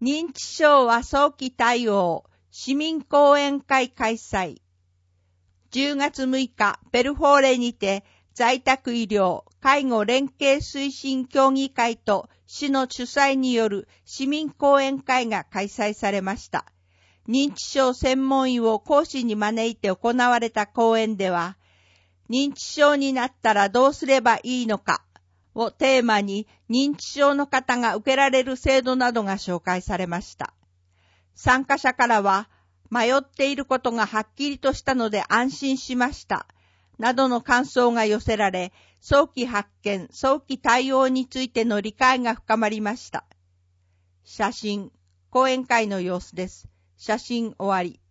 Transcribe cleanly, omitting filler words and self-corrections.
認知症は早期対応市民講演会開催。10月6日、ペルフォーレにて在宅医療介護連携推進協議会と市の主催による市民講演会が開催されました。認知症専門医を講師に招いて行われた講演では、認知症になったらどうすればいいのかをテーマに認知症の方が受けられる制度などが紹介されました。参加者からは、迷っていることがはっきりとしたので安心しました。などの感想が寄せられ、早期発見、早期対応についての理解が深まりました。写真、講演会の様子です。写真終わり。